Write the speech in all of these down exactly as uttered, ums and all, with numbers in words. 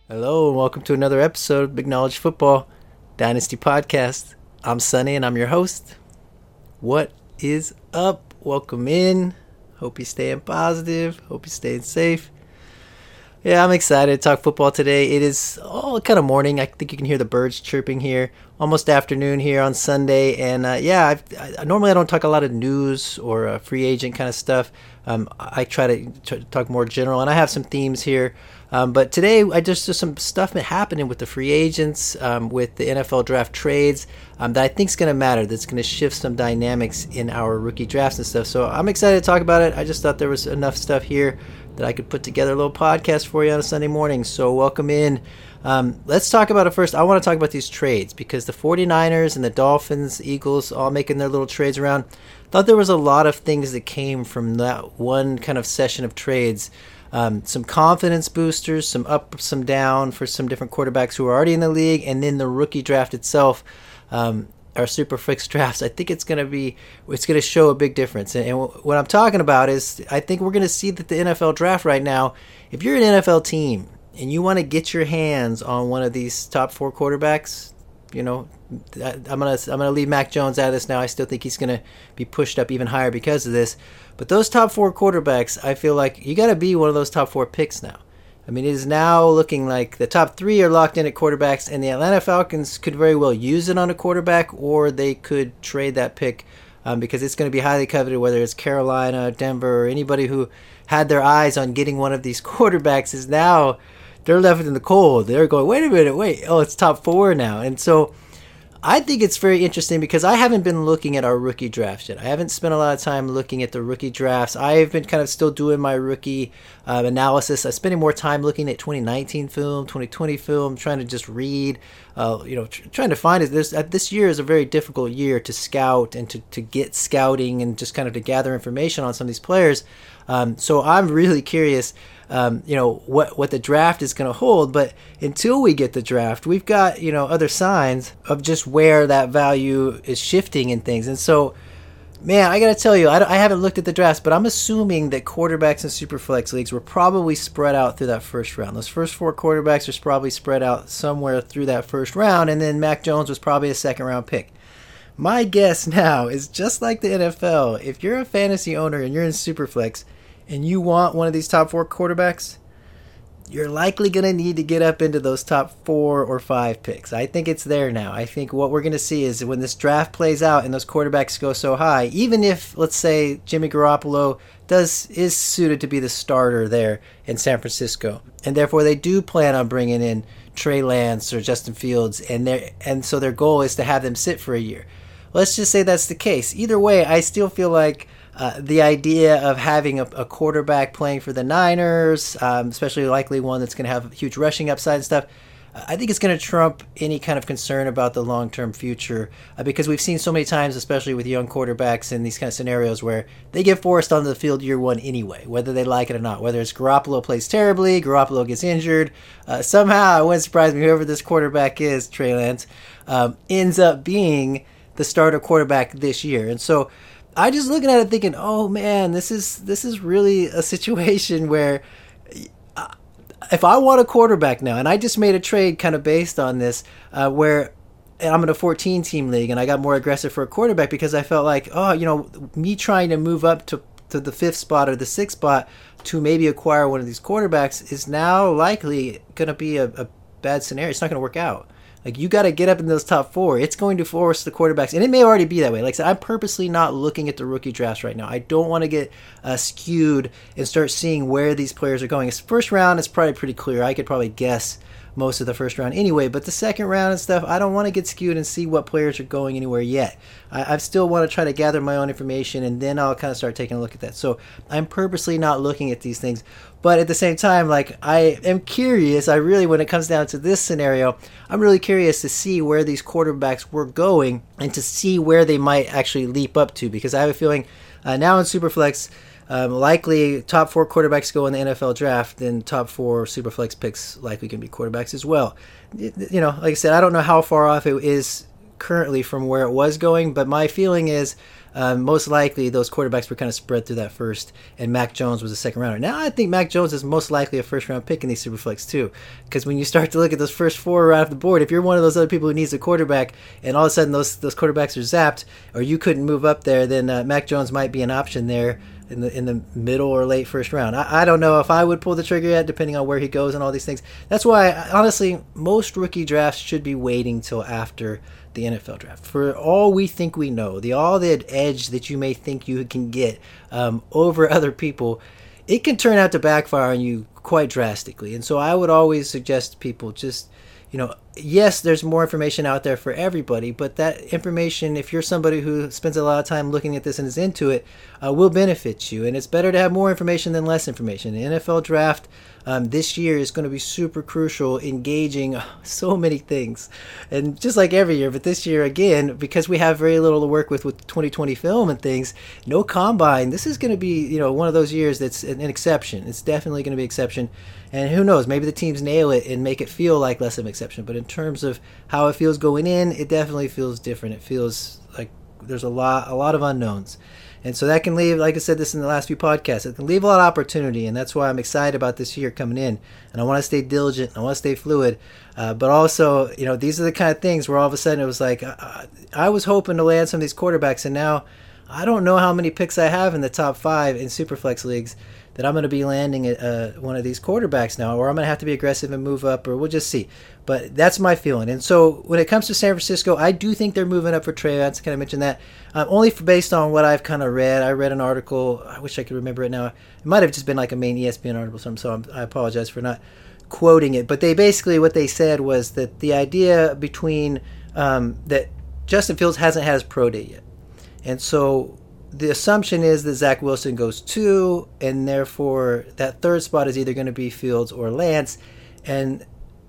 Hello, and welcome to another episode of Big Knowledge Football Dynasty Podcast. I'm Sonny, and I'm your host. What is up? Welcome in. Hope you're staying positive. Hope you're staying safe. Yeah, I'm excited to talk football today. It is all kind of morning. I think you can hear the birds chirping here. Almost afternoon here on Sunday. And uh, yeah, I've, I, normally I don't talk a lot of news or uh, free agent kind of stuff. Um, I try to, try to talk more general, and I have some themes here. Um, but today, I just there's some stuff happening with the free agents, um, with the N F L draft trades, um, that I think is going to matter. That's going to shift some dynamics in our rookie drafts and stuff. So I'm excited to talk about it. I just thought there was enough stuff here that I could put together a little podcast for you on a Sunday morning. So welcome in. Um, let's talk about it first. I want to talk about these trades because the 49ers and the Dolphins, Eagles, all making their little trades around. Thought there was a lot of things that came from that one kind of session of trades. Um, some confidence boosters, some up, some down for some different quarterbacks who are already in the league, and then the rookie draft itself, um, our super flex drafts. I think it's going to be, it's going to show a big difference. And, and what I'm talking about is, I think we're going to see that the N F L draft right now, if you're an N F L team and you want to get your hands on one of these top four quarterbacks, you know, I'm gonna I'm gonna leave Mac Jones out of this now. I still think he's gonna be pushed up even higher because of this. But those top four quarterbacks, I feel like you got to be one of those top four picks now. I mean, it is now looking like the top three are locked in at quarterbacks, and the Atlanta Falcons could very well use it on a quarterback, or they could trade that pick um, because it's going to be highly coveted. Whether it's Carolina, Denver, or anybody who had their eyes on getting one of these quarterbacks is now. They're left in the cold. They're going, wait a minute, wait. Oh, it's top four now. And so I think it's very interesting because I haven't been looking at our rookie drafts yet. I haven't spent a lot of time looking at the rookie drafts. I've been kind of still doing my rookie uh, analysis. I'm spending more time looking at twenty nineteen film, twenty twenty film, trying to just read, uh, you know, tr- trying to find it. This, uh, this year is a very difficult year to scout and to, to get scouting and just kind of to gather information on some of these players. Um, so I'm really curious. Um, you know, what what the draft is going to hold. But until we get the draft, we've got, you know, other signs of just where that value is shifting in things. And so, man, I got to tell you, I, I haven't looked at the drafts, but I'm assuming that quarterbacks in Superflex leagues were probably spread out through that first round. Those first four quarterbacks are probably spread out somewhere through that first round, and then Mac Jones was probably a second round pick. My guess now is just like the N F L, if you're a fantasy owner and you're in Superflex, and you want one of these top four quarterbacks, you're likely going to need to get up into those top four or five picks. I think it's there now. I think what we're going to see is when this draft plays out and those quarterbacks go so high, even if, let's say, Jimmy Garoppolo does is suited to be the starter there in San Francisco, and therefore they do plan on bringing in Trey Lance or Justin Fields, and they and so their goal is to have them sit for a year. Let's just say that's the case. Either way, I still feel like Uh, the idea of having a, a quarterback playing for the Niners, um, especially likely one that's going to have huge rushing upside and stuff, uh, I think it's going to trump any kind of concern about the long-term future uh, because we've seen so many times, especially with young quarterbacks in these kind of scenarios where they get forced onto the field year one anyway, whether they like it or not. Whether it's Garoppolo plays terribly, Garoppolo gets injured, uh, somehow, it wouldn't surprise me, whoever this quarterback is, Trey Lance, um, ends up being the starter quarterback this year. And so I just looking at it thinking, oh man, this is this is really a situation where if I want a quarterback now, and I just made a trade kind of based on this, uh, where and I'm in a fourteen team league and I got more aggressive for a quarterback because I felt like, oh, you know, me trying to move up to, to the fifth spot or the sixth spot to maybe acquire one of these quarterbacks is now likely going to be a, a bad scenario. It's not going to work out. Like, you got to get up in those top four. It's going to force the quarterbacks, and it may already be that way. Like I said, I'm purposely not looking at the rookie drafts right now. I don't want to get uh, skewed and start seeing where these players are going. It's first round, it's probably pretty clear. I could probably guess most of the first round anyway, but the second round and stuff, I don't want to get skewed and see what players are going anywhere yet. I, I still want to try to gather my own information, and then I'll kind of start taking a look at that. So I'm purposely not looking at these things, but at the same time, like, I am curious. I really, when it comes down to this scenario, I'm really curious to see where these quarterbacks were going and to see where they might actually leap up to, because I have a feeling uh, now in Superflex, Um, likely top four quarterbacks go in the N F L draft, then top four Superflex picks likely can be quarterbacks as well. You know, like I said, I don't know how far off it is currently from where it was going, but my feeling is um, most likely those quarterbacks were kind of spread through that first, and Mac Jones was a second rounder. Now I think Mac Jones is most likely a first round pick in these Superflex too, because when you start to look at those first four right off the board, if you're one of those other people who needs a quarterback, and all of a sudden those those quarterbacks are zapped, or you couldn't move up there, then uh, Mac Jones might be an option there in the in the middle or late first round. I, I don't know if I would pull the trigger yet, depending on where he goes and all these things. That's why, honestly, most rookie drafts should be waiting till after the N F L draft. For all we think we know, the all the edge that you may think you can get um, over other people, it can turn out to backfire on you quite drastically. And so I would always suggest people just, you know, yes, there's more information out there for everybody, but that information, if you're somebody who spends a lot of time looking at this and is into it, uh, will benefit you. And it's better to have more information than less information. The N F L draft um, this year is going to be super crucial, engaging so many things. And just like every year, but this year again, because we have very little to work with with twenty twenty film and things, no combine, this is going to be, you know, one of those years that's an, an exception. It's definitely going to be an exception. And who knows, maybe the teams nail it and make it feel like less of an exception. But in terms of how it feels going in, it definitely feels different. It feels like there's a lot a lot of unknowns. And so that can leave, like I said this in the last few podcasts, it can leave a lot of opportunity. And that's why I'm excited about this year coming in. And I want to stay diligent. I want to stay fluid. Uh, but also, you know, these are the kind of things where all of a sudden it was like, I, I was hoping to land some of these quarterbacks. And now I don't know how many picks I have in the top five in Superflex leagues that I'm going to be landing at uh, one of these quarterbacks now, or I'm going to have to be aggressive and move up, or we'll just see. But that's my feeling. And so when it comes to San Francisco, I do think they're moving up for Trey Lance. I kind of mentioned that. Um, only for, based on what I've kind of read. I read an article. I wish I could remember it now. It might have just been like a main E S P N article, so, so I'm, I apologize for not quoting it. But they basically, what they said was that the idea between um, that Justin Fields hasn't had his pro day yet. And so the assumption is that Zach Wilson goes two, and therefore that third spot is either going to be Fields or Lance. And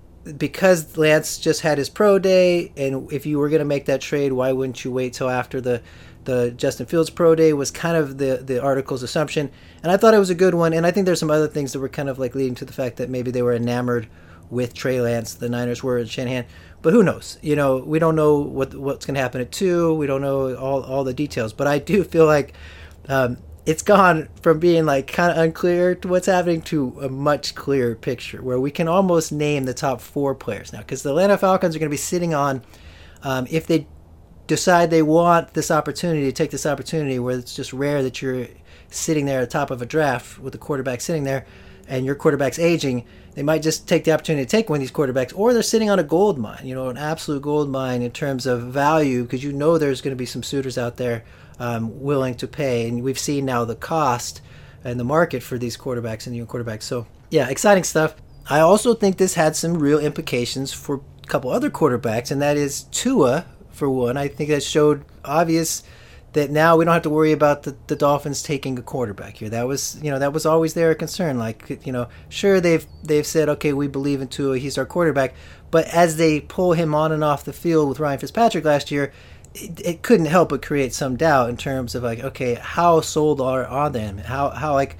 because Lance just had his pro day, and if you were going to make that trade, why wouldn't you wait till after the, the Justin Fields pro day, was kind of the, the article's assumption. And I thought it was a good one, and I think there's some other things that were kind of like leading to the fact that maybe they were enamored with Trey Lance, the Niners were, and Shanahan. But who knows? You know, we don't know what what's going to happen at two. We don't know all, all the details. But I do feel like um, it's gone from being like kind of unclear to what's happening to a much clearer picture where we can almost name the top four players now. Because the Atlanta Falcons are going to be sitting on, um, if they decide they want this opportunity, to take this opportunity where it's just rare that you're sitting there at the top of a draft with the quarterback sitting there and your quarterback's aging, they might just take the opportunity to take one of these quarterbacks, or they're sitting on a gold mine, you know, an absolute gold mine in terms of value, because you know there's going to be some suitors out there um, willing to pay. And we've seen now the cost and the market for these quarterbacks and young quarterbacks. So, yeah, exciting stuff. I also think this had some real implications for a couple other quarterbacks, and that is Tua, for one. I think that showed obvious that now we don't have to worry about the, the Dolphins taking a quarterback here. That was, you know, that was always their concern. Like, you know, sure, they've they've said, okay, we believe in Tua, he's our quarterback. But as they pull him on and off the field with Ryan Fitzpatrick last year, it, it couldn't help but create some doubt in terms of like, okay, how sold are on them? How how like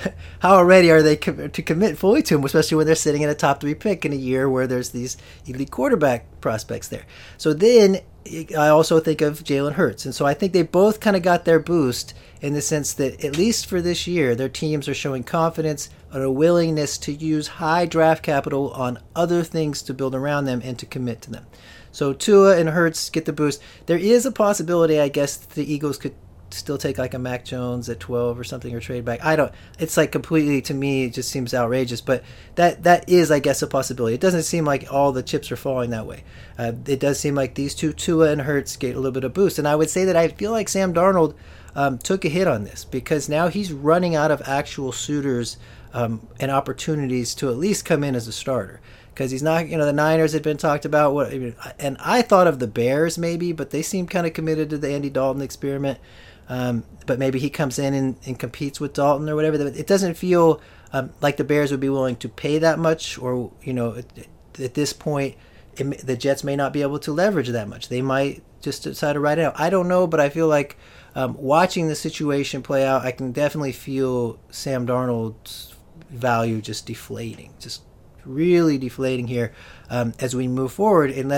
how ready are they com- to commit fully to him, especially when they're sitting in a top three pick in a year where there's these elite quarterback prospects there. So then I also think of Jalen Hurts. And so I think they both kind of got their boost in the sense that, at least for this year, their teams are showing confidence and a willingness to use high draft capital on other things to build around them and to commit to them. So Tua and Hurts get the boost. There is a possibility, I guess, that the Eagles could still take like a Mac Jones at twelve or something, or trade back. I don't, it's like completely, to me, it just seems outrageous, but that that is, I guess, a possibility. It doesn't seem like all the chips are falling that way. Uh, it does seem like these two, Tua and Hurts, get a little bit of boost. And I would say that I feel like Sam Darnold um, took a hit on this, because now he's running out of actual suitors um, and opportunities to at least come in as a starter. Because he's not, you know, the Niners had been talked about, what, and I thought of the Bears maybe, but they seem kind of committed to the Andy Dalton experiment. Um, but maybe he comes in and, and competes with Dalton or whatever. It doesn't feel um, like the Bears would be willing to pay that much, or, you know, at, at this point, it, the Jets may not be able to leverage that much. They might just decide to ride it out. I don't know, but I feel like um, watching the situation play out, I can definitely feel Sam Darnold's value just deflating, just really deflating here um, as we move forward, unless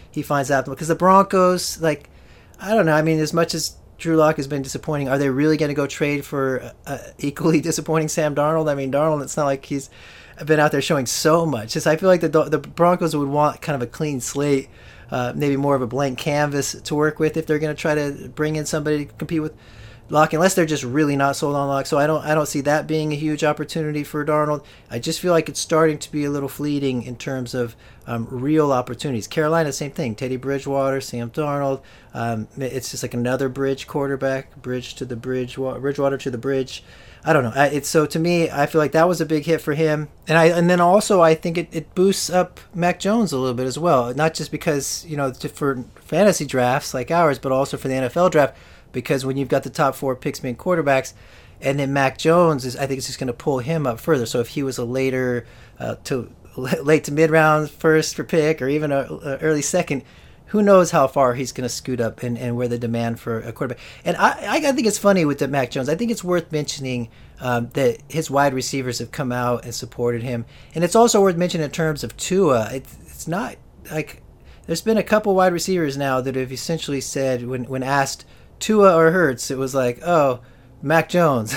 he finds out. Because the Broncos, like, I don't know. I mean, as much as Drew Lock has been disappointing, are they really going to go trade for uh, equally disappointing Sam Darnold? I mean, Darnold, it's not like he's been out there showing so much. Just I feel like the the Broncos would want kind of a clean slate, uh, maybe more of a blank canvas to work with if they're going to try to bring in somebody to compete with Lock, unless they're just really not sold on Lock. So I don't I don't see that being a huge opportunity for Darnold. I just feel like it's starting to be a little fleeting in terms of um, real opportunities. Carolina, same thing. Teddy Bridgewater, Sam Darnold. Um, it's just like another bridge quarterback, bridge to the bridge, Bridgewater to the bridge. I don't know. It's so to me, I feel like that was a big hit for him, and I and then also I think it, it boosts up Mac Jones a little bit as well. Not just because you know for fantasy drafts like ours, but also for the N F L draft. Because when you've got the top four picks being quarterbacks, and then Mac Jones is, I think it's just going to pull him up further. So if he was a later uh, to late to mid round first for pick, or even a, a early second, who knows how far he's going to scoot up and, and where the demand for a quarterback. And I, I think it's funny with the Mac Jones. I think it's worth mentioning um, that his wide receivers have come out and supported him, and it's also worth mentioning in terms of Tua. It, it's not like there's been a couple wide receivers now that have essentially said when when asked Tua or Hurts, it was like, oh, Mac Jones.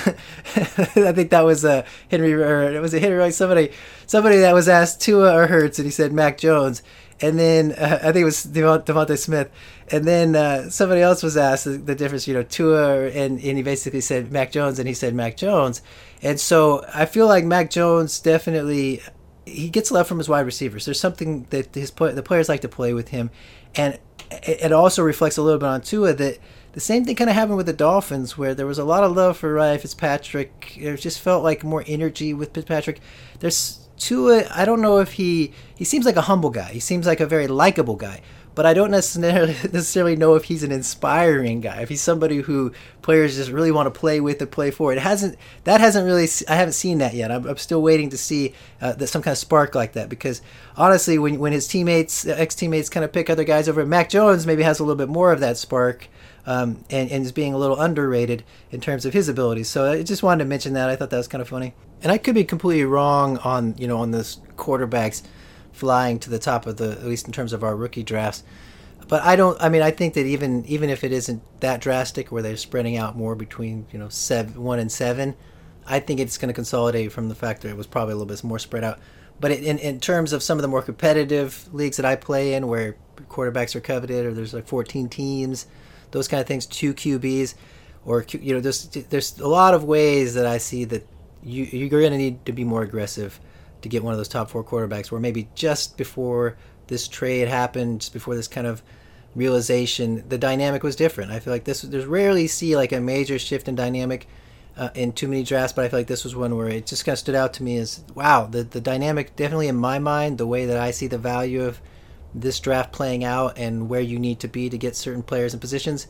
I think that was a Henry, or it was a Henry, like somebody, somebody that was asked Tua or Hurts, and he said Mac Jones. And then uh, I think it was Devont- Devontae Smith. And then uh, somebody else was asked the, the difference, you know, Tua, and, and he basically said Mac Jones, and he said Mac Jones. And so I feel like Mac Jones definitely, he gets love from his wide receivers. There's something that his the players like to play with him, and it also reflects a little bit on Tua that. The same thing kind of happened with the Dolphins, where there was a lot of love for Ryan Fitzpatrick. It just felt like more energy with Fitzpatrick. There's Tua, I don't know if he... He seems like a humble guy. He seems like a very likable guy. But I don't necessarily necessarily know if he's an inspiring guy. If he's somebody who players just really want to play with and play for. It hasn't... That hasn't really... I haven't seen that yet. I'm, I'm still waiting to see uh, that some kind of spark like that. Because, honestly, when when his teammates, ex-teammates kind of pick other guys over, Mac Jones maybe has a little bit more of that spark. Um, and, and is being a little underrated in terms of his abilities. So I just wanted to mention that. I thought that was kind of funny. And I could be completely wrong on, you know, on this quarterbacks flying to the top of the, at least in terms of our rookie drafts. But I don't, I mean, I think that even even if it isn't that drastic where they're spreading out more between, you know, seven, one and seven, I think it's going to consolidate from the fact that it was probably a little bit more spread out. But in, in terms of some of the more competitive leagues that I play in where quarterbacks are coveted, or there's like fourteen teams, those kind of things, two Q Bs, or, you know, there's, there's a lot of ways that I see that you, you're going to need to be more aggressive to get one of those top four quarterbacks, where maybe just before this trade happened, just before this kind of realization, the dynamic was different. I feel like this, there's rarely see like a major shift in dynamic uh, in too many drafts, but I feel like this was one where it just kind of stood out to me as, wow, the, the dynamic, definitely in my mind, the way that I see the value of this draft playing out and where you need to be to get certain players and positions,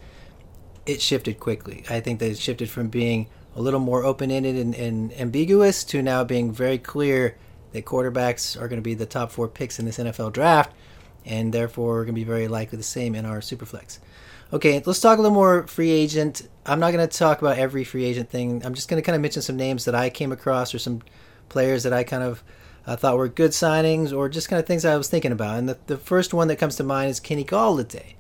it shifted quickly. I think that it shifted from being a little more open-ended and, and ambiguous to now being very clear that quarterbacks are going to be the top four picks in this N F L draft, and therefore are going to be very likely the same in our Superflex. Okay, let's talk a little more free agent. I'm not going to talk about every free agent thing. I'm just going to kind of mention some names that I came across, or some players that I kind of I thought were good signings, or just kind of things I was thinking about. And the, the first one that comes to mind is Kenny Golladay.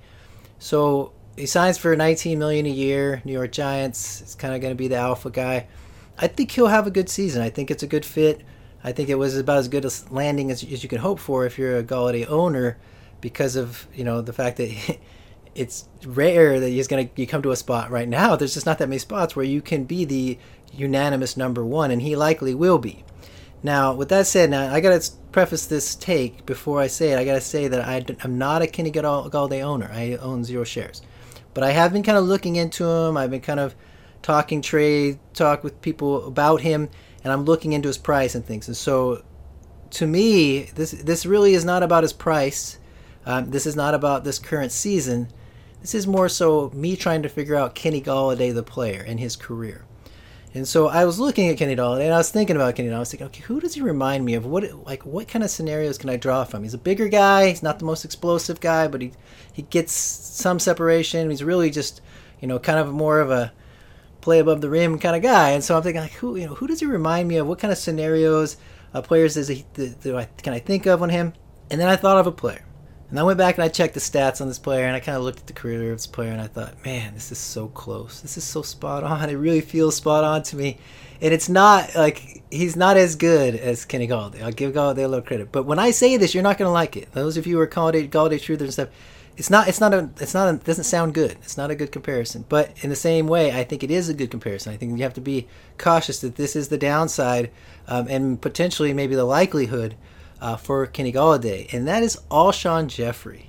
So he signs for nineteen million dollars a year, New York Giants. It's kind of going to be the alpha guy. I think he'll have a good season. I think it's a good fit. I think it was about as good a landing as, as you can hope for if you're a Golladay owner, because of, you know, the fact that it's rare that he's going to you come to a spot right now. There's just not that many spots where you can be the unanimous number one, and he likely will be. Now, with that said, now I got to preface this take before I say it. I got to say that I, I'm not a Kenny Golladay owner. I own zero shares. But I have been kind of looking into him. I've been kind of talking trade, talk with people about him, and I'm looking into his price and things. And so, to me, this this really is not about his price. Um, this is not about this current season. This is more so me trying to figure out Kenny Golladay, the player, and his career. And so I was looking at Kenny Golladay, and I was thinking about Kenny Golladay. I was thinking, okay, who does he remind me of? What like what kind of scenarios can I draw from? He's a bigger guy. He's not the most explosive guy, but he he gets some separation. He's really just, you know, kind of more of a play above the rim kind of guy. And so I'm thinking, like, who you know who does he remind me of? What kind of scenarios, uh, players does he do I, can I think of on him? And then I thought of a player. And I went back and I checked the stats on this player, and I kind of looked at the career of this player, and I thought, man, this is so close. This is so spot on. It really feels spot on to me. And it's not, like, he's not as good as Kenny Galladay. I'll give Galladay a little credit. But when I say this, you're not going to like it. Those of you who are Galladay, Galladay truthers and stuff, it's not, it's not a, it's not a, it doesn't sound good. It's not a good comparison. But in the same way, I think it is a good comparison. I think you have to be cautious that this is the downside um, and potentially maybe the likelihood Uh, for Kenny Galladay, and that is Alshon Jeffrey.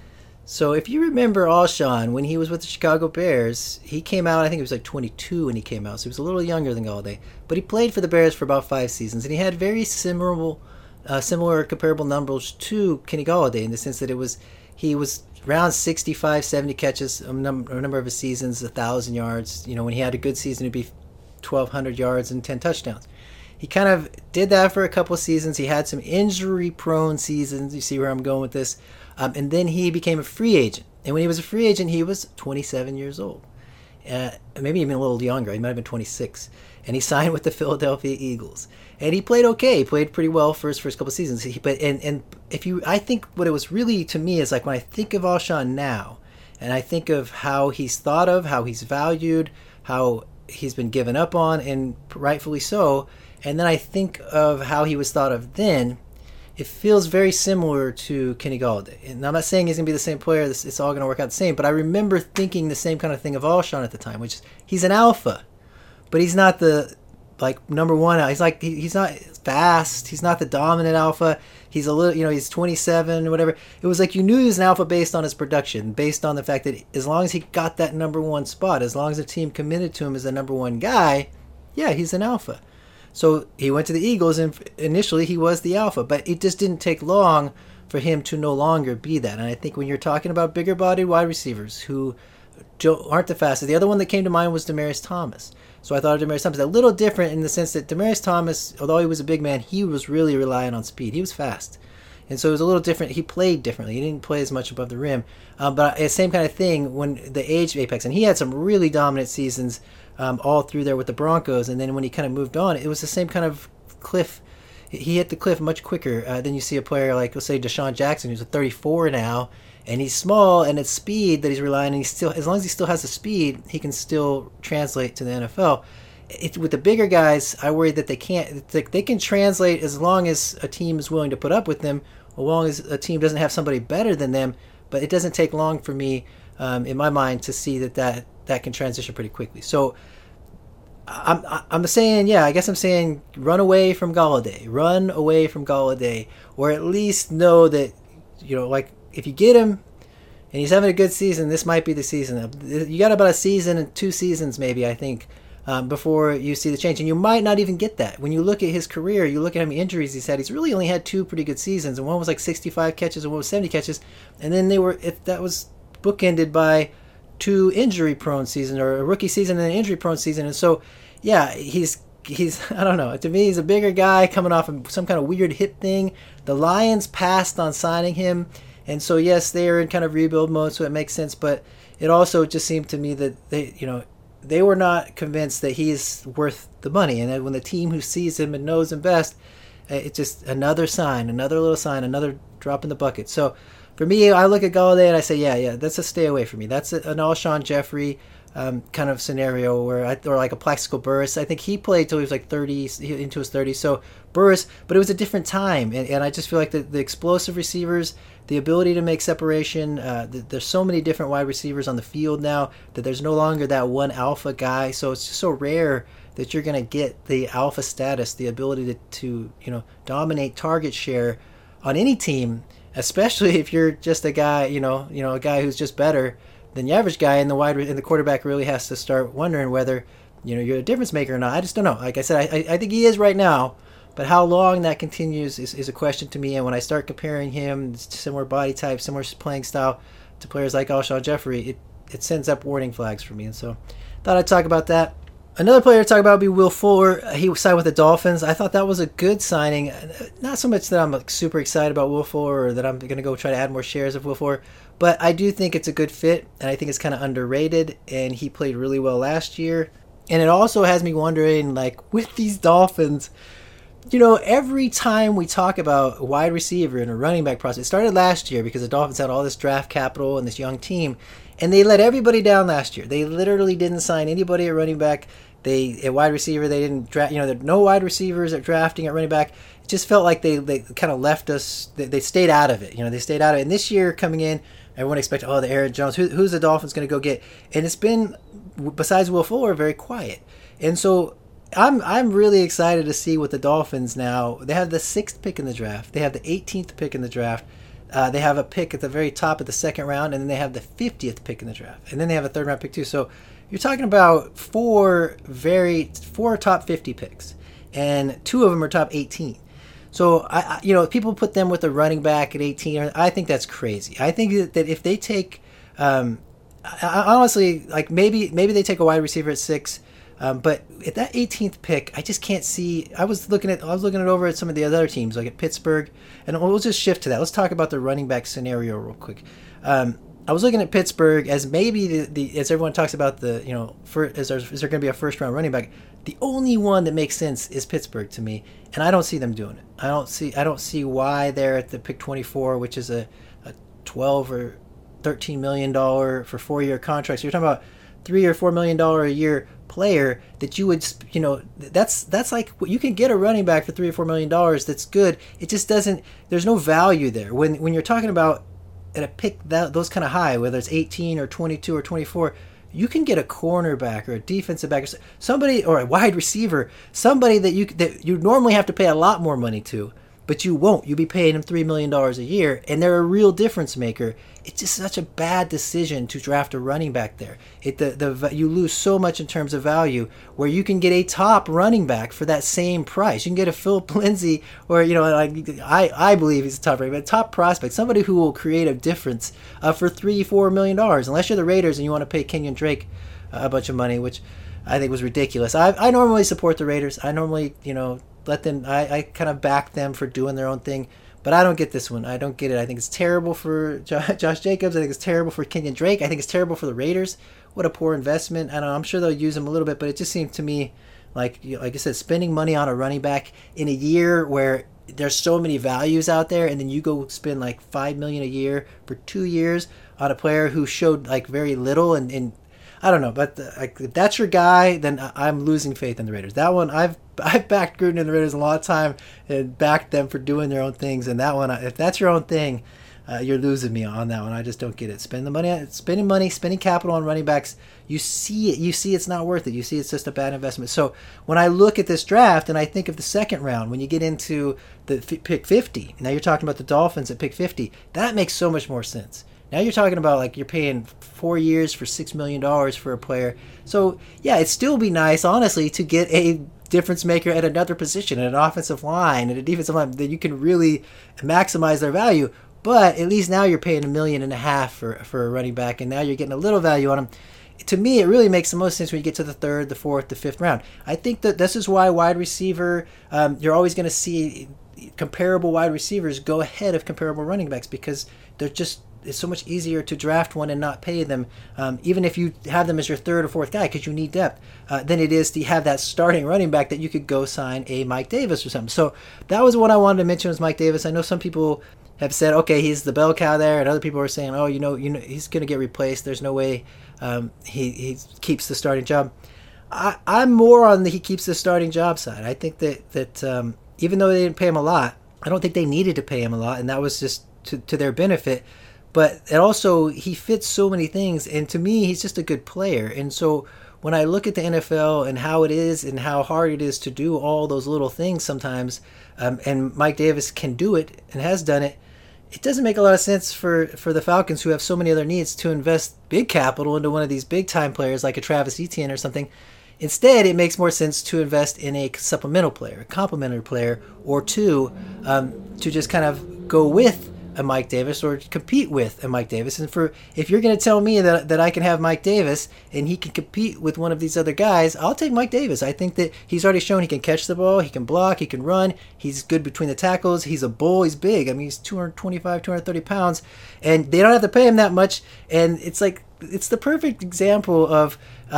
So if you remember Alshon, when he was with the Chicago Bears, he came out, I think he was like twenty-two when he came out, so he was a little younger than Galladay, but he played for the Bears for about five seasons, and he had very similar, uh, similar comparable numbers to Kenny Galladay in the sense that it was, he was around sixty-five, seventy catches a number, a number of his seasons, one thousand yards. You know, when he had a good season, it'd be twelve hundred yards and ten touchdowns. He kind of did that for a couple of seasons. He had some injury-prone seasons. You see where I'm going with this. Um, and then he became a free agent. And when he was a free agent, he was twenty-seven years old. Uh, maybe even a little younger. He might have been twenty-six. And he signed with the Philadelphia Eagles. And he played okay. He played pretty well for his first couple of seasons. He, but and, and if you, I think what it was really to me is like when I think of Alshon now, and I think of how he's thought of, how he's valued, how he's been given up on, and rightfully so, and then I think of how he was thought of then, it feels very similar to Kenny Galladay. And I'm not saying he's going to be the same player, it's all going to work out the same, but I remember thinking the same kind of thing of Alshon at the time, which is he's an alpha, but he's not the, like, number one. He's like, he, he's not fast, he's not the dominant alpha, he's a little, you know, he's twenty-seven or whatever. It was like you knew he was an alpha based on his production, based on the fact that as long as he got that number one spot, as long as the team committed to him as the number one guy, yeah, he's an alpha. So he went to the Eagles, and initially he was the alpha, but it just didn't take long for him to no longer be that. And I think when you're talking about bigger-bodied wide receivers who aren't the fastest, the other one that came to mind was Demaryius Thomas. So I thought of Demaryius Thomas a little different in the sense that Demaryius Thomas, although he was a big man, he was really relying on speed. He was fast. And so it was a little different. He played differently. He didn't play as much above the rim. Um, but the same kind of thing when the age apex, and he had some really dominant seasons Um, all through there with the Broncos, and then when he kind of moved on, it was the same kind of cliff. He hit the cliff much quicker uh, than you see a player like, let's say, Deshaun Jackson, who's a thirty-four now, and he's small, and it's speed that he's relying on. He's still, as long as he still has the speed, he can still translate to the N F L. It, with the bigger guys, I worry that they can't. They can translate as long as a team is willing to put up with them, as long as a team doesn't have somebody better than them. But it doesn't take long for me, um, in my mind, to see that that. that can transition pretty quickly. So I'm I'm saying, yeah, I guess I'm saying run away from Galladay. Run away from Galladay. Or at least know that, you know, like if you get him and he's having a good season, this might be the season. You got about a season and two seasons maybe, I think, um, before you see the change. And you might not even get that. When you look at his career, you look at how many injuries he's had, he's really only had two pretty good seasons. And one was like sixty-five catches and one was seventy catches. And then they were, if that was bookended by two injury-prone season, or a rookie season and an injury-prone season. And so, yeah, he's, he's I don't know. To me, he's a bigger guy coming off of some kind of weird hip thing. The Lions passed on signing him. And so, yes, they are in kind of rebuild mode, so it makes sense. But it also just seemed to me that they, you know, they were not convinced that he's worth the money. And then when the team who sees him and knows him best, it's just another sign, another little sign, another drop in the bucket. So, for me, I look at Galladay and I say, yeah, yeah, that's a stay away from me. That's a, an Alshon Jeffrey um, kind of scenario where, I, or like a Plaxico Burress. I think he played till he was like thirty, into his thirties. So Burress, but it was a different time, and, and I just feel like the, the explosive receivers, the ability to make separation. Uh, the, there's so many different wide receivers on the field now that there's no longer that one alpha guy. So it's just so rare that you're going to get the alpha status, the ability to, to you know dominate target share on any team. Especially if you're just a guy, you know, you know, a guy who's just better than the average guy, and the wide and the quarterback really has to start wondering whether, you know, you're a difference maker or not. I just don't know. Like I said, I I think he is right now, but how long that continues is, is a question to me. And when I start comparing him, similar body type, similar playing style, to players like Alshon Jeffrey, it it sends up warning flags for me. And so, thought I'd talk about that. Another player to talk about would be Will Fuller. He signed with the Dolphins. I thought that was a good signing. Not so much that I'm like super excited about Will Fuller or that I'm going to go try to add more shares of Will Fuller, but I do think it's a good fit, and I think it's kind of underrated, and he played really well last year. And it also has me wondering, like, with these Dolphins, you know, every time we talk about a wide receiver and a running back process, it started last year because the Dolphins had all this draft capital and this young team, and they let everybody down last year. They literally didn't sign anybody at running back. They at wide receiver, they didn't draft. You know, there no wide receivers at drafting at running back. It just felt like they, they kind of left us. They, they stayed out of it. You know, they stayed out of it. And this year coming in, everyone expected, oh, the Aaron Jones. Who, who's the Dolphins going to go get? And it's been, besides Will Fuller, very quiet. And so I'm I'm really excited to see what the Dolphins now. They have the sixth pick in the draft. They have the eighteenth pick in the draft. Uh, they have a pick at the very top of the second round, and then they have the fiftieth pick in the draft, and then they have a third round pick too. So you're talking about four very four top fifty picks, and two of them are top eighteen. So I, I you know, people put them with a running back at eighteen. I think that's crazy. I think that, that if they take, um, I, I honestly like maybe maybe they take a wide receiver at six. Um, but at that eighteenth pick, I just can't see. I was looking at I was looking at over at some of the other teams, like at Pittsburgh, and we'll just shift to that. Let's talk about the running back scenario real quick. Um, I was looking at Pittsburgh as maybe the, the as everyone talks about the you know for is there, is there going to be a first round running back? The only one that makes sense is Pittsburgh to me, and I don't see them doing it. I don't see I don't see why they're at the pick twenty-four, which is a, a twelve or thirteen million dollar for four year contracts. So you're talking about three or four million dollar a year player that you would, you know, that's that's like you can get a running back for three or four million dollars. That's good. It just doesn't. There's no value there when when you're talking about at a pick that those kind of high, whether it's eighteen or twenty-two or twenty-four. You can get a cornerback or a defensive back or somebody or a wide receiver, somebody that you that you normally have to pay a lot more money to, but you won't. You'll be paying them three million dollars a year, and they're a real difference maker. It's just such a bad decision to draft a running back there. It the, the you lose so much in terms of value where you can get a top running back for that same price. You can get a Philip Lindsay or, you know, like I, I believe he's a top running back, top prospect, somebody who will create a difference uh, for three, four million dollars. Unless you're the Raiders and you want to pay Kenyon Drake uh, a bunch of money, which I think was ridiculous. I, I normally support the Raiders. I normally, you know, let them. I, I kind of back them for doing their own thing. But I don't get this one. I don't get it. I think it's terrible for Josh Jacobs. I think it's terrible for Kenyon Drake. I think it's terrible for the Raiders. What a poor investment. I don't know. I'm sure they'll use him a little bit, but it just seemed to me like, like I said, spending money on a running back in a year where there's so many values out there, and then you go spend like five million dollars a year for two years on a player who showed like very little. And, and I don't know, but the, like, if that's your guy, then I'm losing faith in the Raiders. That one, I've I've backed Gruden and the Raiders a lot of time and backed them for doing their own things. And that one, if that's your own thing, uh, you're losing me on that one. I just don't get it. Spend the money, spending money, spending capital on running backs. You see it. You see it's not worth it. You see it's just a bad investment. So when I look at this draft and I think of the second round, when you get into the f- pick fifty, now you're talking about the Dolphins at pick fifty. That makes so much more sense. Now you're talking about like you're paying four years for six million dollars for a player. So yeah, it'd still be nice, honestly, to get a difference maker at another position, at an offensive line, at a defensive line, that you can really maximize their value. But at least now you're paying a million and a half for for a running back, and now you're getting a little value on them. To me, it really makes the most sense when you get to the third, the fourth, the fifth round. I think that this is why wide receiver, um, you're always going to see comparable wide receivers go ahead of comparable running backs because they're just it's so much easier to draft one and not pay them, um, even if you have them as your third or fourth guy because you need depth, uh, than it is to have that starting running back that you could go sign a Mike Davis or something. So that was what I wanted to mention was Mike Davis. I know some people have said, okay, he's the bell cow there, and other people are saying, oh, you know, you know, he's going to get replaced. There's no way um, he he keeps the starting job. I, I'm more on the he keeps the starting job side. I think that that um, even though they didn't pay him a lot, I don't think they needed to pay him a lot, and that was just to, to their benefit. But it also, he fits so many things, and to me, he's just a good player. And so when I look at the N F L and how it is and how hard it is to do all those little things sometimes, um, and Mike Davis can do it and has done it, it doesn't make a lot of sense for, for the Falcons, who have so many other needs, to invest big capital into one of these big-time players like a Travis Etienne or something. Instead, it makes more sense to invest in a supplemental player, a complementary player, or two, um, to just kind of go with a Mike Davis or compete with a Mike Davis. And for if you're going to tell me that that I can have Mike Davis and he can compete with one of these other guys, I'll take Mike Davis. I think that he's already shown he can catch the ball, he can block, he can run, he's good between the tackles, he's a bull, he's big. I mean, he's two twenty-five, two thirty pounds, and they don't have to pay him that much. And it's like, it's the perfect example of um,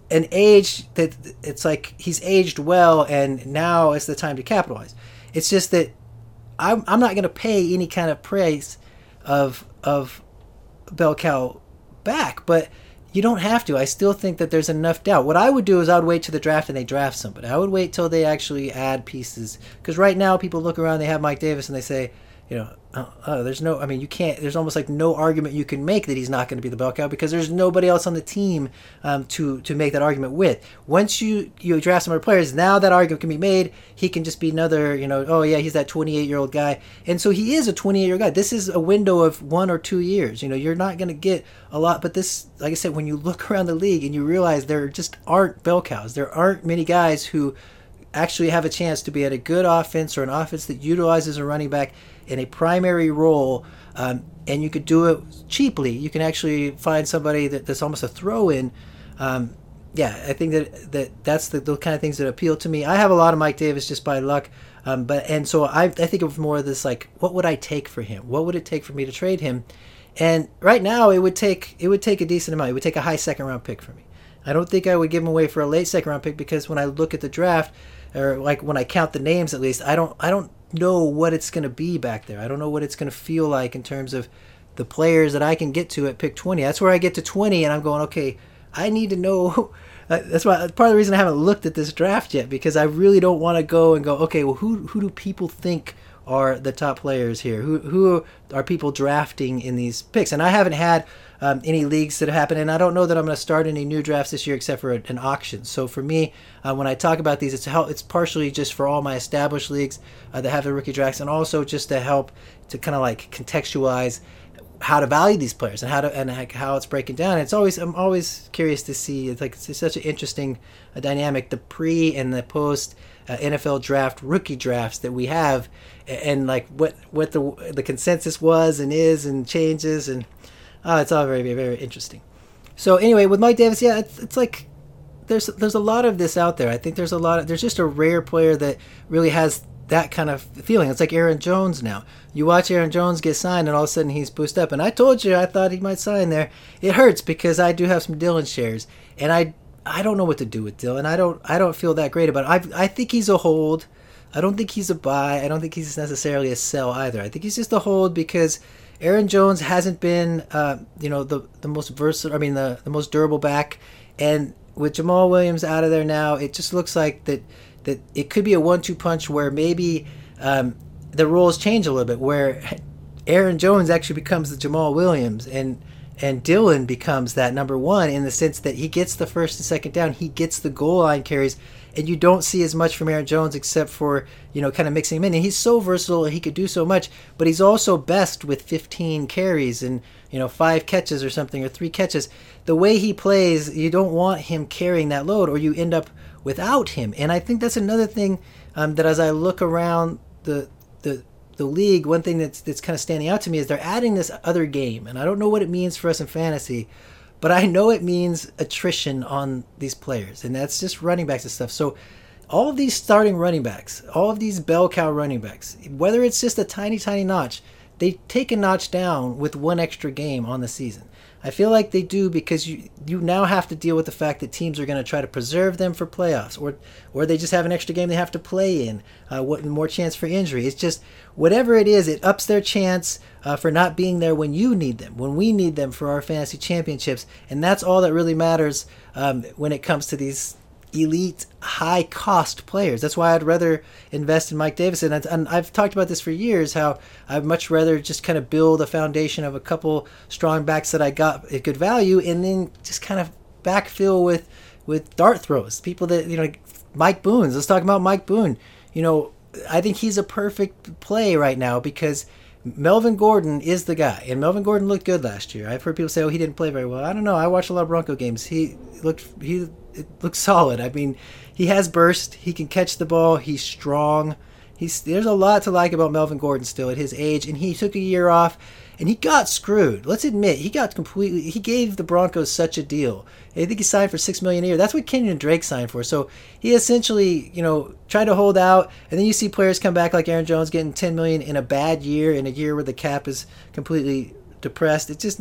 an age that it's like he's aged well, and now is the time to capitalize. It's just that I'm I'm not going to pay any kind of praise of of bell cow back, but you don't have to. I still think that there's enough doubt. What I would do is I would wait till the draft and they draft somebody. I would wait till they actually add pieces, because right now people look around, they have Mike Davis, and they say, you know, oh, oh, there's no, I mean, you can't, there's almost like no argument you can make that he's not going to be the bell cow, because there's nobody else on the team um, to to make that argument with. Once you, you draft some other players, now that argument can be made. He can just be another, you know, oh yeah, he's that twenty-eight-year-old guy. And so he is a twenty-eight-year-old guy. This is a window of one or two years. You know, you're not going to get a lot, but this, like I said, when you look around the league and you realize there just aren't bell cows, there aren't many guys who actually have a chance to be at a good offense, or an offense that utilizes a running back in a primary role, um, and you could do it cheaply. You can actually find somebody that, that's almost a throw-in. Um, yeah, I think that, that that's the, the kind of things that appeal to me. I have a lot of Mike Davis just by luck, um, but and so I, I think of more of this like, what would I take for him? What would it take for me to trade him? And right now, it would take it would take a decent amount. It would take a high second-round pick for me. I don't think I would give him away for a late second-round pick, because when I look at the draft, or like when I count the names at least, I don't I don't know what it's going to be back there. I don't know what it's going to feel like in terms of the players that I can get to at pick twenty. That's where I get to twenty and I'm going, okay, I need to know. That's why part of the reason I haven't looked at this draft yet, because I really don't want to go and go, okay, well, who who do people think are the top players here? Who who are people drafting in these picks? And I haven't had um, any leagues that have happened, and I don't know that I'm going to start any new drafts this year except for an auction. So for me, uh, when I talk about these, it's help, it's partially just for all my established leagues uh, that have the rookie drafts, and also just to help to kind of like contextualize how to value these players and how to and how it's breaking down. It's always I'm always curious to see. It's like it's such an interesting uh, dynamic, the pre and the post uh, N F L draft rookie drafts that we have, and, and like what what the the consensus was and is and changes, and uh, it's all very very very interesting. So anyway, with Mike Davis, yeah, it's, it's like there's there's a lot of this out there. I think there's a lot of there's just a rare player that really has that kind of feeling. It's like Aaron Jones now. You watch Aaron Jones get signed, and all of a sudden he's boosted up. And I told you I thought he might sign there. It hurts because I do have some Dylan shares, and I I don't know what to do with Dylan. I don't I don't feel that great about it. I I think he's a hold. I don't think he's a buy. I don't think he's necessarily a sell either. I think he's just a hold because Aaron Jones hasn't been uh, you know the the most versatile. I mean the the most durable back, and with Jamal Williams out of there now, it just looks like that. that it could be a one two punch where maybe um, the roles change a little bit, where Aaron Jones actually becomes the Jamal Williams, and and Dylan becomes that number one, in the sense that he gets the first and second down, he gets the goal line carries, and you don't see as much from Aaron Jones except for, you know, kind of mixing him in. And he's so versatile, he could do so much, but he's also best with fifteen carries and, you know, five catches or something, or three catches. The way he plays, you don't want him carrying that load, or you end up without him. And I think that's another thing um, that as I look around the the the league, one thing that's that's kind of standing out to me is they're adding this other game, and I don't know what it means for us in fantasy, but I know it means attrition on these players, and that's just running backs and stuff. So all of these starting running backs, all of these bell cow running backs, whether it's just a tiny tiny notch, they take a notch down with one extra game on the season. I feel like they do, because you you now have to deal with the fact that teams are going to try to preserve them for playoffs, or or they just have an extra game they have to play in, uh, what more chance for injury. It's just whatever it is, it ups their chance uh, for not being there when you need them, when we need them for our fantasy championships, and that's all that really matters um, when it comes to these elite, high-cost players. That's why I'd rather invest in Mike Davis. And, and I've talked about this for years, how I'd much rather just kind of build a foundation of a couple strong backs that I got at good value, and then just kind of backfill with, with dart throws. People that, you know, like Mike Boone. Let's talk about Mike Boone. You know, I think he's a perfect play right now because Melvin Gordon is the guy, and Melvin Gordon looked good last year. I've heard people say, "Oh, he didn't play very well." I don't know. I watched a lot of Bronco games. He looked he it looks solid. I mean, he has burst. He can catch the ball. He's strong. He's there's a lot to like about Melvin Gordon still at his age, and he took a year off, and he got screwed. Let's admit, he got completely. He gave the Broncos such a deal. I think he signed for six million dollars a year. That's what Kenyon Drake signed for. So he essentially, you know, tried to hold out, and then you see players come back like Aaron Jones getting ten million dollars in a bad year, in a year where the cap is completely depressed. It just,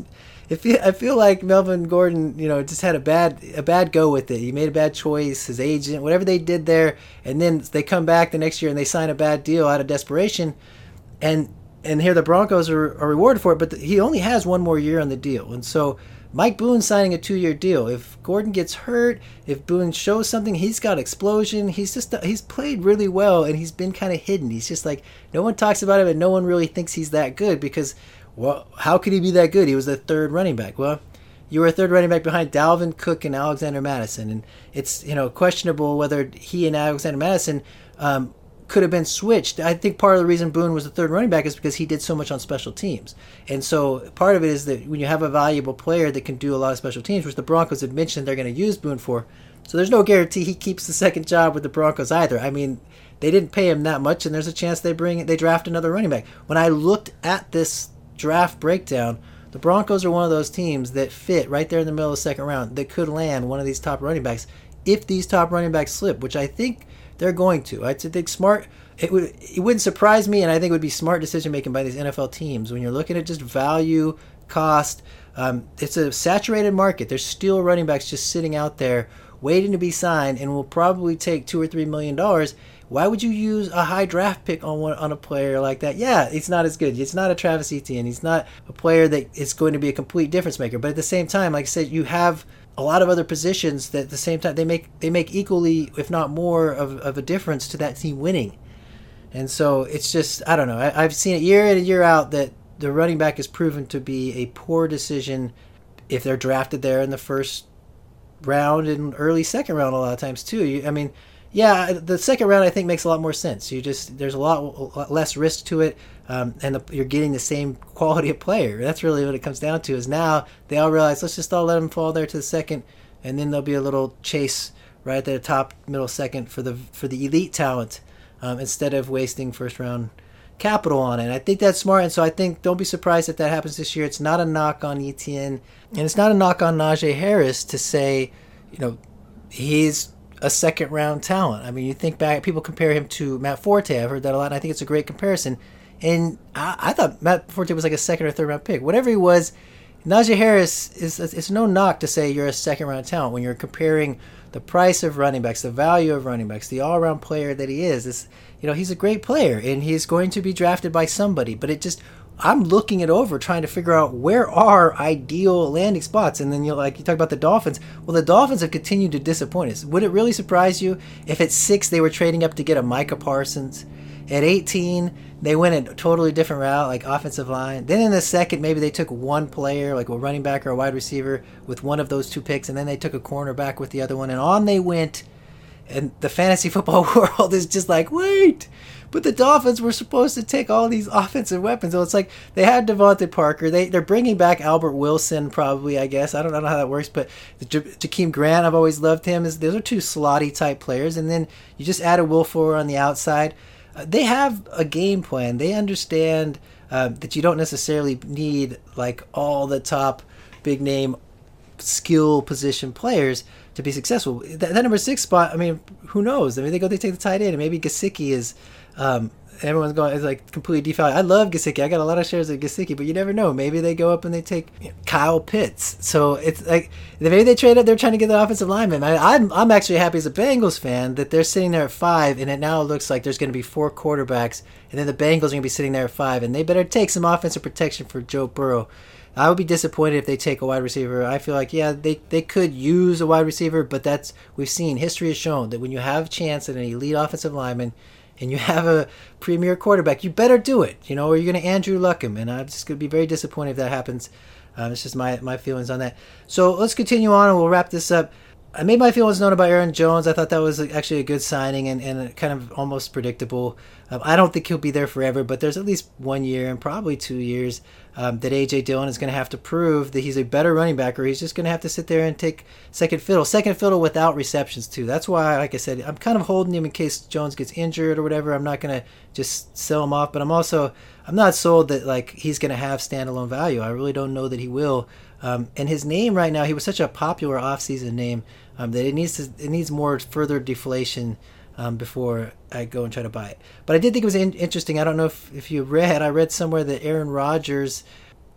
It feel, I feel like Melvin Gordon, you know, just had a bad a bad go with it. He made a bad choice. His agent, whatever they did there, and then they come back the next year and they sign a bad deal out of desperation, and and here the Broncos are, are rewarded for it. But the, he only has one more year on the deal, and so Mike Boone signing a two-year deal. If Gordon gets hurt, if Boone shows something, he's got explosion. He's just he's played really well, and he's been kind of hidden. He's just like, no one talks about him, and no one really thinks he's that good because, well, how could he be that good? He was the third running back. Well, you were a third running back behind Dalvin Cook and Alexander Mattison, and it's, you know, questionable whether he and Alexander Mattison um, could have been switched. I think part of the reason Boone was the third running back is because he did so much on special teams. And so part of it is that when you have a valuable player that can do a lot of special teams, which the Broncos have mentioned they're going to use Boone for, so there's no guarantee he keeps the second job with the Broncos either. I mean, they didn't pay him that much, and there's a chance they bring they draft another running back. When I looked at this draft breakdown, the Broncos are one of those teams that fit right there in the middle of the second round that could land one of these top running backs if these top running backs slip, which I think they're going to. I think smart. It would. It wouldn't surprise me, and I think it would be smart decision making by these N F L teams when you're looking at just value, cost. Um, it's a saturated market. There's still running backs just sitting out there waiting to be signed, and will probably take two or three million dollars. Why would you use a high draft pick on one on a player like that? Yeah, it's not as good. It's not a Travis Etienne. He's not a player that is going to be a complete difference maker. But at the same time, like I said, you have a lot of other positions that at the same time they make they make equally, if not more, of, of a difference to that team winning. And so it's just, I don't know. I, I've seen it year in and year out that the running back is proven to be a poor decision if they're drafted there in the first round and early second round a lot of times too. You, I mean, yeah, the second round I think makes a lot more sense. You just there's a lot, a lot less risk to it, um, and the, you're getting the same quality of player. That's really what it comes down to. Is now they all realize let's just all let them fall there to the second, and then there'll be a little chase right at the top, middle, second for the for the elite talent, um, instead of wasting first round capital on it. I think that's smart, and so I think don't be surprised if that happens this year. It's not a knock on Etienne, and it's not a knock on Najee Harris to say, you know, he's a second round talent. I mean, you think back, people compare him to Matt Forte. I've heard that a lot, and I think it's a great comparison. And I, I thought Matt Forte was like a second or third round pick. Whatever he was, Najee Harris is it's no knock to say you're a second round talent when you're comparing the price of running backs, the value of running backs, the all around player that he is. It's, you know, he's a great player, and he's going to be drafted by somebody. But it just, I'm looking it over, trying to figure out where are ideal landing spots. And then you like you talk about the Dolphins. Well, the Dolphins have continued to disappoint us. Would it really surprise you if at six they were trading up to get a Micah Parsons? At eighteen, they went a totally different route, like offensive line. Then in the second, maybe they took one player, like a running back or a wide receiver, with one of those two picks, and then they took a cornerback with the other one, and on they went. And the fantasy football world is just like, wait, but the Dolphins were supposed to take all these offensive weapons. So it's like they had Devontae Parker. They, they're bringing back Albert Wilson probably, I guess. I don't, I don't know how that works, but the Ja- Jakeem Grant, I've always loved him. Is Those are two slotty type players. And then you just added Will Fuller on the outside. Uh, they have a game plan. They understand uh, that you don't necessarily need like all the top big name skill position players to be successful. That, that number six spot, I mean, who knows? I mean, they go, they take the tight end, and maybe Gesicki is, um, everyone's going, is like completely devalued. I love Gesicki. I got a lot of shares of Gesicki, but you never know. Maybe they go up and they take, you know, Kyle Pitts. So it's like, maybe they trade up, they're trying to get the offensive lineman. I, I'm, I'm actually happy as a Bengals fan that they're sitting there at five, and it now looks like there's going to be four quarterbacks, and then the Bengals are going to be sitting there at five, and they better take some offensive protection for Joe Burrow. I would be disappointed if they take a wide receiver. I feel like, yeah, they, they could use a wide receiver, but that's, we've seen, history has shown that when you have a chance at an elite offensive lineman and you have a premier quarterback, you better do it, you know, or you're going to Andrew Luck him. And I'm just going to be very disappointed if that happens. Um, it's just my, my feelings on that. So let's continue on and we'll wrap this up. I made my feelings known about Aaron Jones. I thought that was actually a good signing and, and kind of almost predictable. Um, I don't think he'll be there forever, but there's at least one year and probably two years um, that A J. Dillon is going to have to prove that he's a better running back, or he's just going to have to sit there and take second fiddle. Second fiddle without receptions, too. That's why, like I said, I'm kind of holding him in case Jones gets injured or whatever. I'm not going to just sell him off, but I'm also, I'm not sold that like he's going to have standalone value. I really don't know that he will. Um, and his name right now, he was such a popular offseason name um, that it needs to, it needs more further deflation um, before I go and try to buy it. But I did think it was in- interesting. I don't know if, if you read, I read somewhere that Aaron Rodgers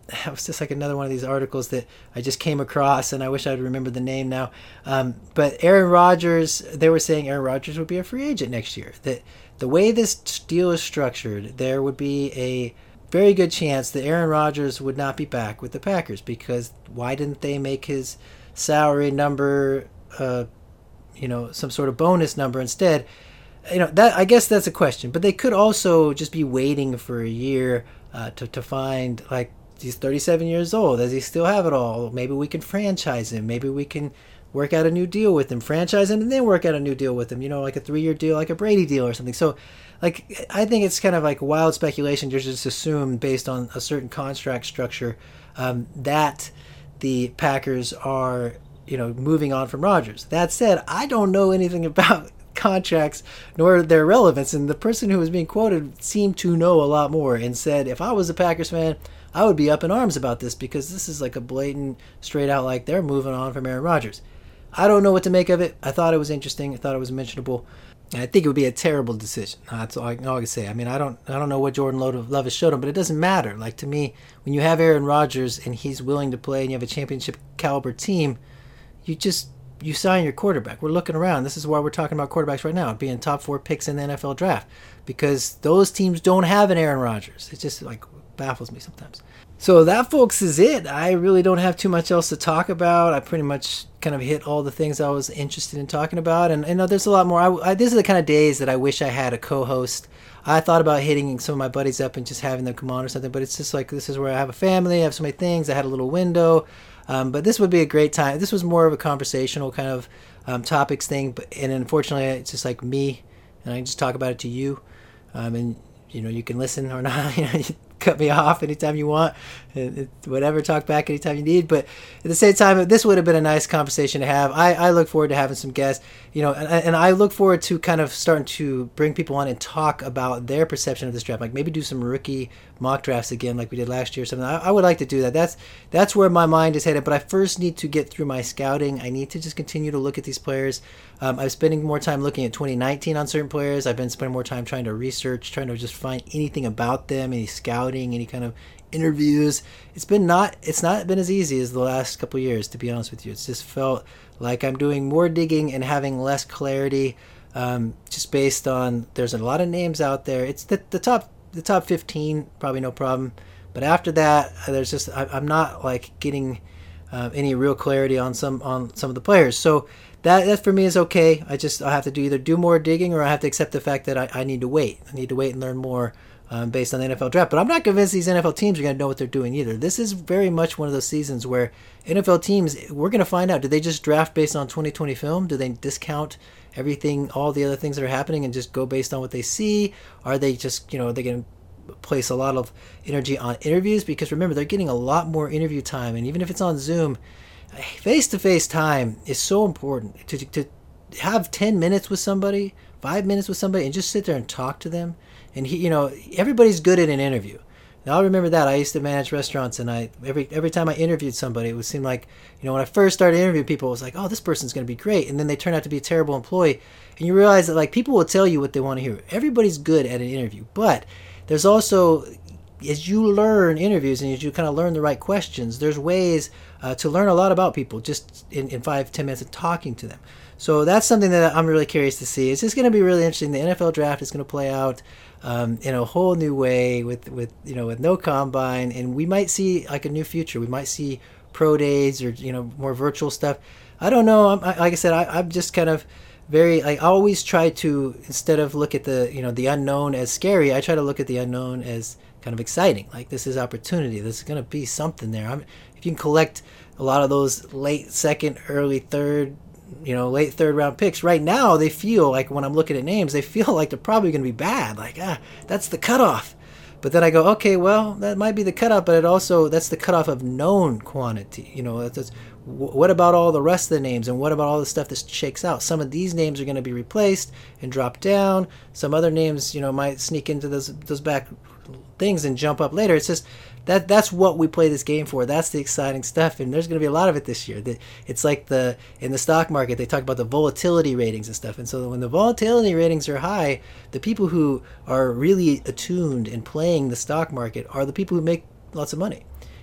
it was just like another one of these articles that I just came across, and I wish I'd remember the name now. Um, but Aaron Rodgers, they were saying Aaron Rodgers would be a free agent next year. That the way this deal is structured, there would be a very good chance that Aaron Rodgers would not be back with the Packers, because why didn't they make his salary number, uh, you know, some sort of bonus number instead? You know, that I guess that's a question. But they could also just be waiting for a year uh, to to find, like, he's thirty-seven years old. Does he still have it all? Maybe we can franchise him. Maybe we can work out a new deal with him, franchise him, and then work out a new deal with him. You know, like a three-year deal, like a Brady deal or something. So, like, I think it's kind of like wild speculation to just assume, based on a certain contract structure, um, that the Packers are, you know, moving on from Rodgers. That said, I don't know anything about contracts nor their relevance, and the person who was being quoted seemed to know a lot more and said, if I was a Packers fan, I would be up in arms about this, because this is like a blatant, straight out, like, they're moving on from Aaron Rodgers. I don't know what to make of it. I thought it was interesting. I thought it was mentionable. And I think it would be a terrible decision. That's all I can always say. I mean, I don't I don't know what Jordan Love has showed him, but it doesn't matter. Like, to me, when you have Aaron Rodgers and he's willing to play and you have a championship caliber team, you just you sign your quarterback. We're looking around. This is why we're talking about quarterbacks right now, being top four picks in the N F L draft, because those teams don't have an Aaron Rodgers. It just, like, baffles me sometimes. So that, folks, is it. I really don't have too much else to talk about. I pretty much kind of hit all the things I was interested in talking about. And, you know, there's a lot more. I, I, these are the kind of days that I wish I had a co-host. I thought about hitting some of my buddies up and just having them come on or something, but it's just like, this is where I have a family. I have so many things. I had a little window. Um, but this would be a great time. This was more of a conversational kind of um, topics thing. But, and unfortunately, it's just like me, and I can just talk about it to you. Um, and, you know, you can listen or not. You know, you cut me off anytime you want, whatever, talk back anytime you need. But at the same time, this would have been a nice conversation to have. I, I look forward to having some guests, you know, and, and I look forward to kind of starting to bring people on and talk about their perception of this draft. Like, maybe do some rookie mock drafts again, like we did last year or something. I, I would like to do that. That's that's where my mind is headed. But I first need to get through my scouting. I need to just continue to look at these players. Um, I'm spending more time looking at twenty nineteen on certain players. I've been spending more time trying to research, trying to just find anything about them, any scouting, any kind of interviews. It's been not it's not been as easy as the last couple of years, to be honest with you. It's just felt like I'm doing more digging and having less clarity, um, just based on, there's a lot of names out there. It's the, the top the top fifteen, probably no problem, but after that, there's just I, I'm not like getting uh, any real clarity on some on some of the players. So that that for me is okay. I just I have to do either do more digging, or I have to accept the fact that I, I need to wait. I need to wait and learn more Um, based on the N F L draft. But I'm not convinced these N F L teams are going to know what they're doing either. This is very much one of those seasons where N F L teams, we're going to find out, do they just draft based on twenty twenty film? Do they discount everything, all the other things that are happening, and just go based on what they see? Are they just, you know, they're going to place a lot of energy on interviews? Because remember, they're getting a lot more interview time. And even if it's on Zoom, face-to-face time is so important. To, to have ten minutes with somebody, five minutes with somebody, and just sit there and talk to them. And he, you know, everybody's good at an interview. Now, I remember that. I used to manage restaurants, and I every every time I interviewed somebody, it would seem like, you know, when I first started interviewing people, it was like, oh, this person's going to be great. And then they turn out to be a terrible employee. And you realize that, like, people will tell you what they want to hear. Everybody's good at an interview. But there's also, as you learn interviews and as you kind of learn the right questions, there's ways uh, to learn a lot about people just in, in five, ten minutes of talking to them. So that's something that I'm really curious to see. It's just going to be really interesting. The N F L draft is going to play out um, in a whole new way with, with, you know, with no combine, and we might see like a new future. We might see pro days or, you know, more virtual stuff. I don't know. I'm, I, like I said, I, I'm just kind of very, I always try to, instead of look at the, you know, the unknown as scary, I try to look at the unknown as kind of exciting. Like, this is opportunity. This is going to be something there. I'm, if you can collect a lot of those late second, early third, you know, late third round picks right now, they feel like, when I'm looking at names, they feel like they're probably going to be bad. Like, ah, that's the cutoff. But then I go, okay, well, that might be the cutoff, but it also, that's the cutoff of known quantity. You know, that's, what about all the rest of the names, and what about all the stuff that shakes out? Some of these names are going to be replaced and drop down. Some other names, you know, might sneak into those those back things and jump up later. It's just that that's what we play this game for. That's the exciting stuff, and there's going to be a lot of it this year. It's like the in the stock market, they talk about the volatility ratings and stuff, and so when the volatility ratings are high, the people who are really attuned and playing the stock market are the people who make lots of money.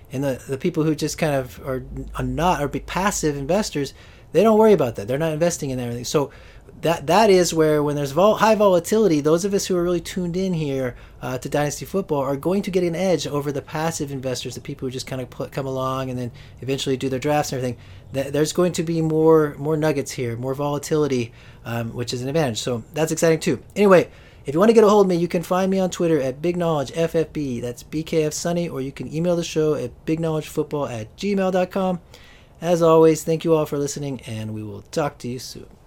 And the, the people who just kind of are, are not, or be passive investors, they don't worry about that. They're not investing in everything. So that that is where, when there's vol- high volatility, those of us who are really tuned in here uh, to Dynasty Football are going to get an edge over the passive investors, the people who just kind of put, come along and then eventually do their drafts and everything. Th- there's going to be more more nuggets here, more volatility, um, which is an advantage. So that's exciting too. Anyway, if you want to get a hold of me, you can find me on Twitter at Big Knowledge F F B. That's B K F Sunny, or you can email the show at bigknowledgefootball at gmail dot com. As always, thank you all for listening, and we will talk to you soon.